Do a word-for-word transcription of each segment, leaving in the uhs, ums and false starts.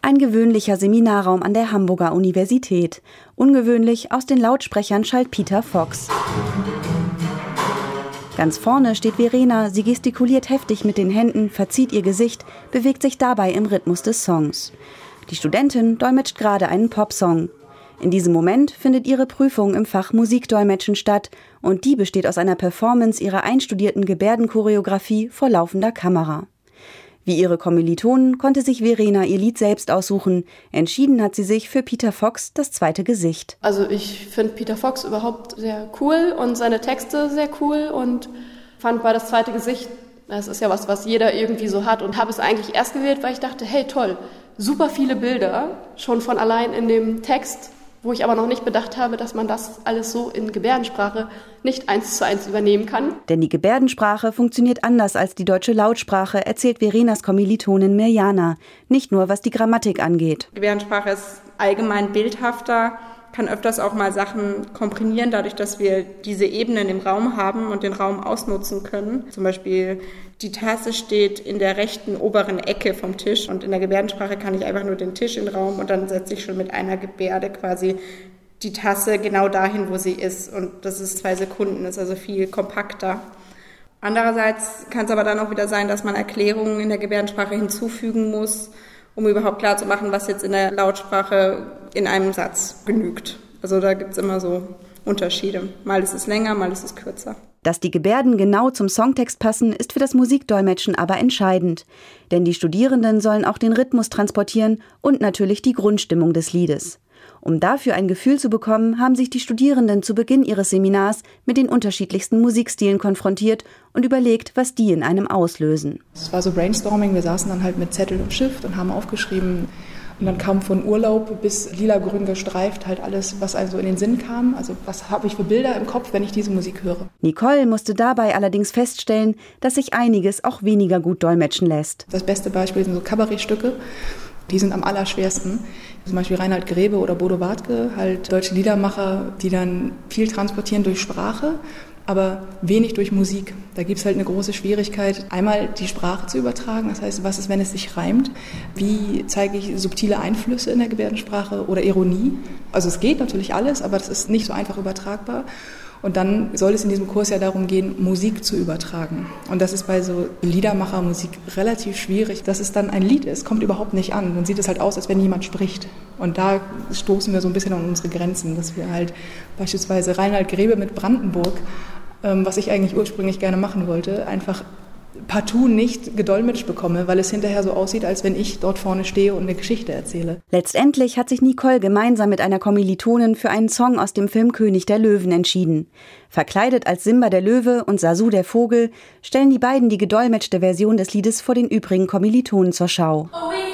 Ein gewöhnlicher Seminarraum an der Hamburger Universität. Ungewöhnlich, aus den Lautsprechern schallt Peter Fox. Ganz vorne steht Verena, sie gestikuliert heftig mit den Händen, verzieht ihr Gesicht, bewegt sich dabei im Rhythmus des Songs. Die Studentin dolmetscht gerade einen Popsong. In diesem Moment findet ihre Prüfung im Fach Musikdolmetschen statt und die besteht aus einer Performance ihrer einstudierten Gebärdenchoreografie vor laufender Kamera. Wie ihre Kommilitonen konnte sich Verena ihr Lied selbst aussuchen. Entschieden hat sie sich für Peter Fox, das zweite Gesicht. Also ich finde Peter Fox überhaupt sehr cool und seine Texte sehr cool und fand bei das zweite Gesicht, das ist ja was, was jeder irgendwie so hat, und habe es eigentlich erst gewählt, weil ich dachte, hey toll, super viele Bilder, schon von allein in dem Text, wo ich aber noch nicht bedacht habe, dass man das alles so in Gebärdensprache nicht eins zu eins übernehmen kann. Denn die Gebärdensprache funktioniert anders als die deutsche Lautsprache, erzählt Verenas Kommilitonin Mirjana. Nicht nur, was die Grammatik angeht. Gebärdensprache ist allgemein bildhafter, kann öfters auch mal Sachen komprimieren, dadurch, dass wir diese Ebenen im Raum haben und den Raum ausnutzen können. Zum Beispiel die Tasse steht in der rechten oberen Ecke vom Tisch und in der Gebärdensprache kann ich einfach nur den Tisch in den Raum und dann setze ich schon mit einer Gebärde quasi die Tasse genau dahin, wo sie ist, und das ist zwei Sekunden, ist also viel kompakter. Andererseits kann es aber dann auch wieder sein, dass man Erklärungen in der Gebärdensprache hinzufügen muss, um überhaupt klar zu machen, was jetzt in der Lautsprache in einem Satz genügt. Also da gibt es immer so Unterschiede. Mal ist es länger, mal ist es kürzer. Dass die Gebärden genau zum Songtext passen, ist für das Musikdolmetschen aber entscheidend. Denn die Studierenden sollen auch den Rhythmus transportieren und natürlich die Grundstimmung des Liedes. Um dafür ein Gefühl zu bekommen, haben sich die Studierenden zu Beginn ihres Seminars mit den unterschiedlichsten Musikstilen konfrontiert und überlegt, was die in einem auslösen. Es war so Brainstorming, wir saßen dann halt mit Zettel und Stift und haben aufgeschrieben. Und dann kam von Urlaub bis lila-grün gestreift halt alles, was also in den Sinn kam. Also was habe ich für Bilder im Kopf, wenn ich diese Musik höre. Nicole musste dabei allerdings feststellen, dass sich einiges auch weniger gut dolmetschen lässt. Das beste Beispiel sind so Kabarettstücke. Die sind am allerschwersten. Zum Beispiel Reinhard Grebe oder Bodo Wartke, halt deutsche Liedermacher, die dann viel transportieren durch Sprache, aber wenig durch Musik. Da gibt es halt eine große Schwierigkeit, einmal die Sprache zu übertragen. Das heißt, was ist, wenn es sich reimt? Wie zeige ich subtile Einflüsse in der Gebärdensprache oder Ironie? Also es geht natürlich alles, aber das ist nicht so einfach übertragbar. Und dann soll es in diesem Kurs ja darum gehen, Musik zu übertragen. Und das ist bei so Liedermachermusik relativ schwierig, dass es dann ein Lied ist, kommt überhaupt nicht an. Dann sieht es halt aus, als wenn jemand spricht. Und da stoßen wir so ein bisschen an unsere Grenzen, dass wir halt beispielsweise Reinhard Grebe mit Brandenburg, ähm, was ich eigentlich ursprünglich gerne machen wollte, einfach partout nicht gedolmetscht bekomme, weil es hinterher so aussieht, als wenn ich dort vorne stehe und eine Geschichte erzähle. Letztendlich hat sich Nicole gemeinsam mit einer Kommilitonin für einen Song aus dem Film König der Löwen entschieden. Verkleidet als Simba der Löwe und Sasu der Vogel stellen die beiden die gedolmetschte Version des Liedes vor den übrigen Kommilitonen zur Schau.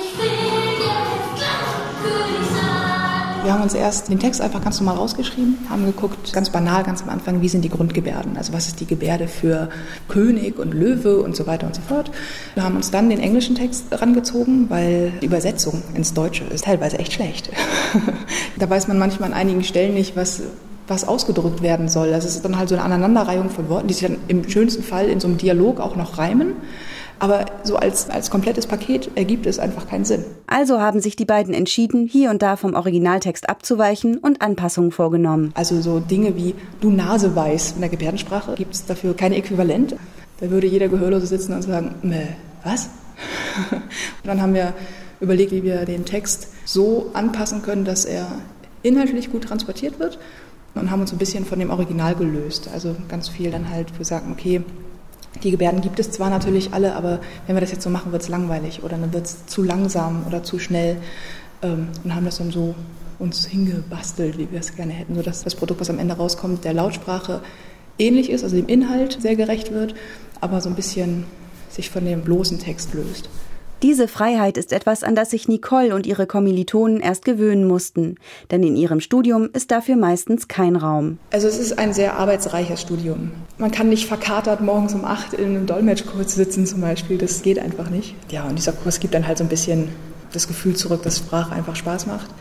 Wir haben uns erst den Text einfach ganz normal rausgeschrieben, haben geguckt, ganz banal, ganz am Anfang, wie sind die Grundgebärden, also was ist die Gebärde für König und Löwe und so weiter und so fort. Wir haben uns dann den englischen Text rangezogen, weil die Übersetzung ins Deutsche ist teilweise echt schlecht. Da weiß man manchmal an einigen Stellen nicht, was, was ausgedrückt werden soll. Das ist dann halt so eine Aneinanderreihung von Worten, die sich dann im schönsten Fall in so einem Dialog auch noch reimen. Aber so als, als komplettes Paket ergibt es einfach keinen Sinn. Also haben sich die beiden entschieden, hier und da vom Originaltext abzuweichen und Anpassungen vorgenommen. Also so Dinge wie du Nase weiß in der Gebärdensprache gibt es dafür kein Äquivalent. Da würde jeder Gehörlose sitzen und sagen, Mäh, was? Und dann haben wir überlegt, wie wir den Text so anpassen können, dass er inhaltlich gut transportiert wird, und haben uns ein bisschen von dem Original gelöst. Also ganz viel dann halt, wir sagen, okay, die Gebärden gibt es zwar natürlich alle, aber wenn wir das jetzt so machen, wird es langweilig oder dann wird es zu langsam oder zu schnell, ähm, und haben das dann so uns hingebastelt, wie wir es gerne hätten, sodass das Produkt, was am Ende rauskommt, der Lautsprache ähnlich ist, also dem Inhalt sehr gerecht wird, aber so ein bisschen sich von dem bloßen Text löst. Diese Freiheit ist etwas, an das sich Nicole und ihre Kommilitonen erst gewöhnen mussten. Denn in ihrem Studium ist dafür meistens kein Raum. Also es ist ein sehr arbeitsreiches Studium. Man kann nicht verkatert morgens um acht in einem Dolmetschkurs sitzen zum Beispiel. Das geht einfach nicht. Ja, und dieser Kurs gibt dann halt so ein bisschen das Gefühl zurück, dass Sprache einfach Spaß macht.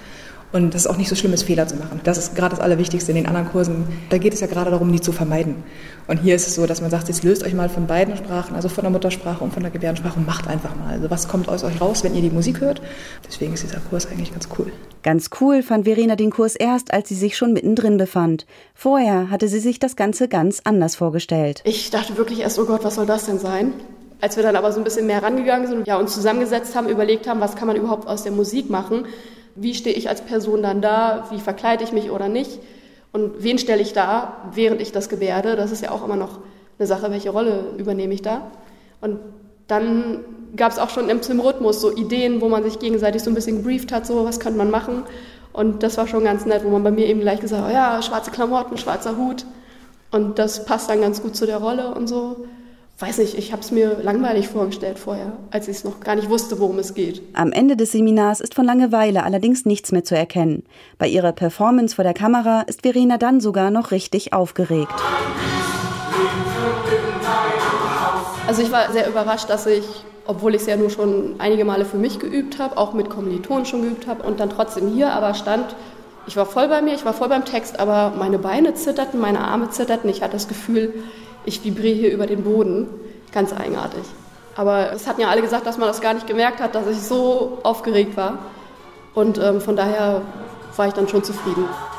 Und dass es auch nicht so schlimm ist, Fehler zu machen. Das ist gerade das Allerwichtigste in den anderen Kursen. Da geht es ja gerade darum, die zu vermeiden. Und hier ist es so, dass man sagt, jetzt löst euch mal von beiden Sprachen, also von der Muttersprache und von der Gebärdensprache und macht einfach mal. Also was kommt aus euch raus, wenn ihr die Musik hört? Deswegen ist dieser Kurs eigentlich ganz cool. Ganz cool fand Verena den Kurs erst, als sie sich schon mittendrin befand. Vorher hatte sie sich das Ganze ganz anders vorgestellt. Ich dachte wirklich erst, oh Gott, was soll das denn sein? Als wir dann aber so ein bisschen mehr rangegangen sind und ja, uns zusammengesetzt haben, überlegt haben, was kann man überhaupt aus der Musik machen, wie stehe ich als Person dann da, wie verkleide ich mich oder nicht und wen stelle ich da, während ich das gebärde, das ist ja auch immer noch eine Sache, welche Rolle übernehme ich da. Und dann gab es auch schon im, im Rhythmus so Ideen, wo man sich gegenseitig so ein bisschen gebrieft hat, so was könnte man machen. Und das war schon ganz nett, wo man bei mir eben gleich gesagt hat, oh ja, schwarze Klamotten, schwarzer Hut. Und das passt dann ganz gut zu der Rolle und so. Weiß nicht, ich habe es mir langweilig vorgestellt vorher, als ich es noch gar nicht wusste, worum es geht. Am Ende des Seminars ist von Langeweile allerdings nichts mehr zu erkennen. Bei ihrer Performance vor der Kamera ist Verena dann sogar noch richtig aufgeregt. Also ich war sehr überrascht, dass ich, obwohl ich es ja nur schon einige Male für mich geübt habe, auch mit Kommilitonen schon geübt habe und dann trotzdem hier aber stand, ich war voll bei mir, ich war voll beim Text, aber meine Beine zitterten, meine Arme zitterten, ich hatte das Gefühl, ich vibriere hier über den Boden. Ganz eigenartig. Aber es hatten ja alle gesagt, dass man das gar nicht gemerkt hat, dass ich so aufgeregt war. Und ähm, von daher war ich dann schon zufrieden.